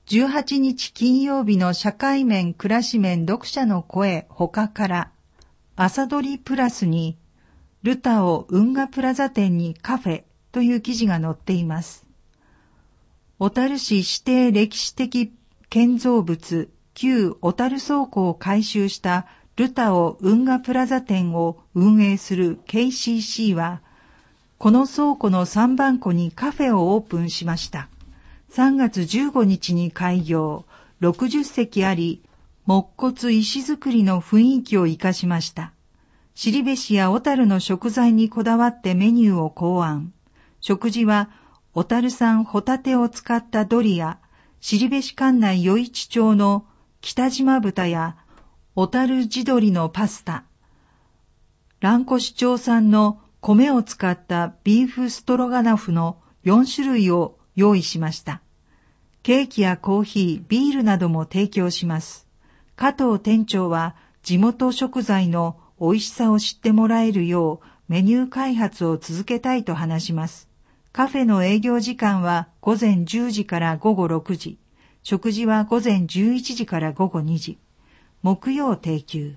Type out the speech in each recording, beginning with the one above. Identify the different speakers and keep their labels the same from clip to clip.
Speaker 1: 18日金曜日の社会面暮らし面読者の声他から朝どりプラスにルタオ運河プラザ店にカフェという記事が載っています。小樽市指定歴史的建造物旧小樽倉庫を改修したルタオ運河プラザ店を運営する KCC はこの倉庫の3番庫にカフェをオープンしました。3月15日に開業、60席あり、木骨石造りの雰囲気を生かしました。後志や小樽の食材にこだわってメニューを考案。食事は小樽産ホタテを使ったドリア、後志管内余市町の北島豚や小樽地鶏のパスタ、蘭越町産の米を使ったビーフストロガノフの4種類を用意しました。ケーキやコーヒー、ビールなども提供します。加藤店長は地元食材の美味しさを知ってもらえるようメニュー開発を続けたいと話します。カフェの営業時間は午前10時から午後6時、食事は午前11時から午後2時、木曜定休。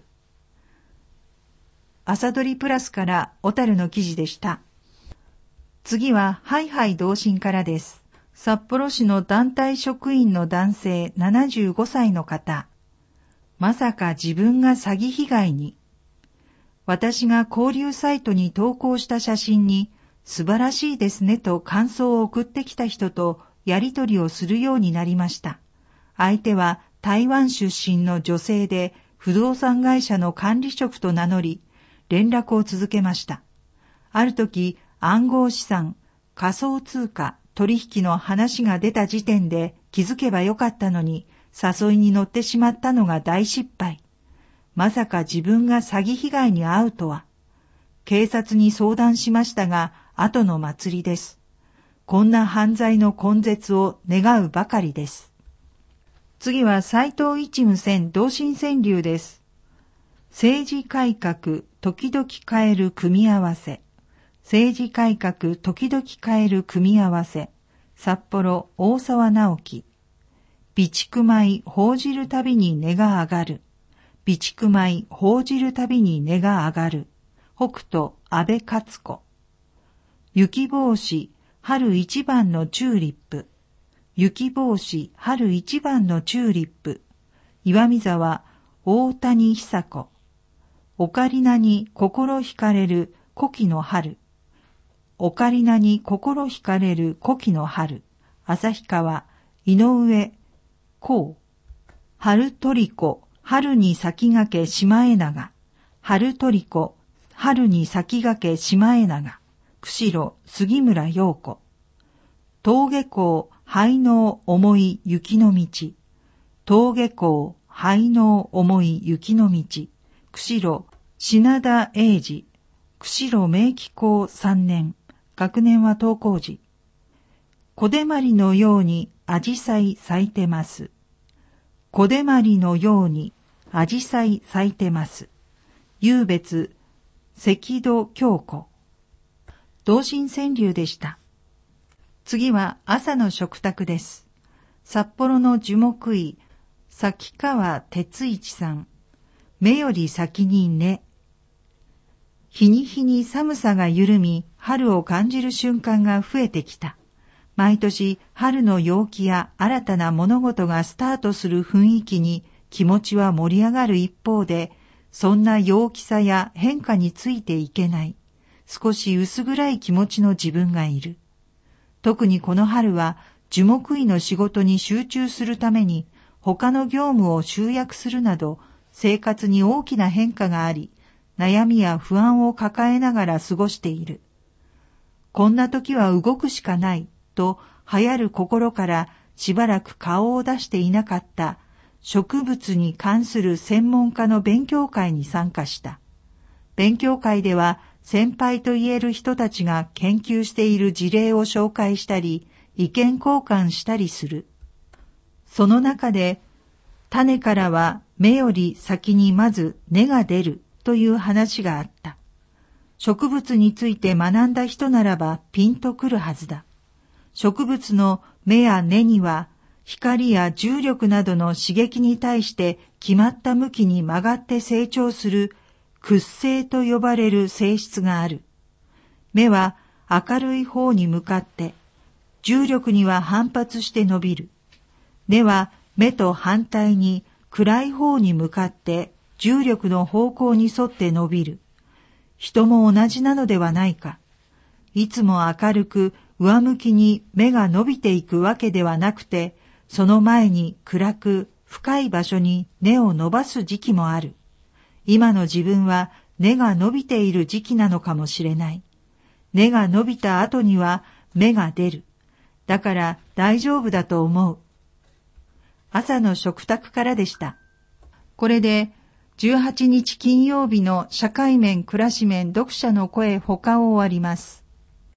Speaker 1: 朝どりプラスから小樽の記事でした。次はハイハイ同心からです。札幌市の団体職員の男性75歳の方。まさか自分が詐欺被害に。私が交流サイトに投稿した写真に素晴らしいですねと感想を送ってきた人とやり取りをするようになりました。相手は台湾出身の女性で不動産会社の管理職と名乗り、連絡を続けました。ある時、暗号資産、仮想通貨、取引の話が出た時点で気づけばよかったのに、誘いに乗ってしまったのが大失敗。まさか自分が詐欺被害に遭うとは。警察に相談しましたが、後の祭りです。こんな犯罪の根絶を願うばかりです。次は斉藤一無線同心川柳です。政治改革、時々変える組み合わせ。政治改革時々変える組み合わせ。札幌大沢直樹。備蓄米報じるたびに値が上がる。備蓄米報じるたびに値が上がる。北斗安倍勝子。雪帽子春一番のチューリップ。雪帽子春一番のチューリップ。岩見沢大谷久子。オカリナに心惹かれる古希の春。オカリナに心惹かれる古希の春。旭川井上こう。春トリコ春に先駆けシマエナガ。春トリコ春に先駆けシマエナガ。釧路杉村陽子。峠港灰の重い雪の道。峠港灰の重い雪の道。釧路品田英二。釧路名紀校3年。学年は登校時。小手まりのようにアジサイ咲いてます。小手まりのようにアジサイ咲いてます。湧別関戸京子。同心川柳でした。次は朝の食卓です。札幌の樹木医崎川哲一さん。目より先にね。日に日に寒さが緩み、春を感じる瞬間が増えてきた。毎年春の陽気や新たな物事がスタートする雰囲気に気持ちは盛り上がる一方で、そんな陽気さや変化についていけない、少し薄暗い気持ちの自分がいる。特にこの春は樹木医の仕事に集中するために他の業務を集約するなど生活に大きな変化があり、悩みや不安を抱えながら過ごしている。こんな時は動くしかないと流行る心からしばらく顔を出していなかった植物に関する専門家の勉強会に参加した。勉強会では先輩と言える人たちが研究している事例を紹介したり、意見交換したりする。その中で、種からは芽より先にまず根が出るという話があった。植物について学んだ人ならばピンとくるはずだ。植物の芽や根には光や重力などの刺激に対して決まった向きに曲がって成長する屈性と呼ばれる性質がある。目は明るい方に向かって、重力には反発して伸びる。根は目と反対に暗い方に向かって重力の方向に沿って伸びる。人も同じなのではないか。いつも明るく上向きに目が伸びていくわけではなくて、その前に暗く深い場所に根を伸ばす時期もある。今の自分は根が伸びている時期なのかもしれない。根が伸びた後には芽が出る。だから大丈夫だと思う。朝の食卓からでした。これで18日金曜日の社会面暮らし面読者の声他を終わります。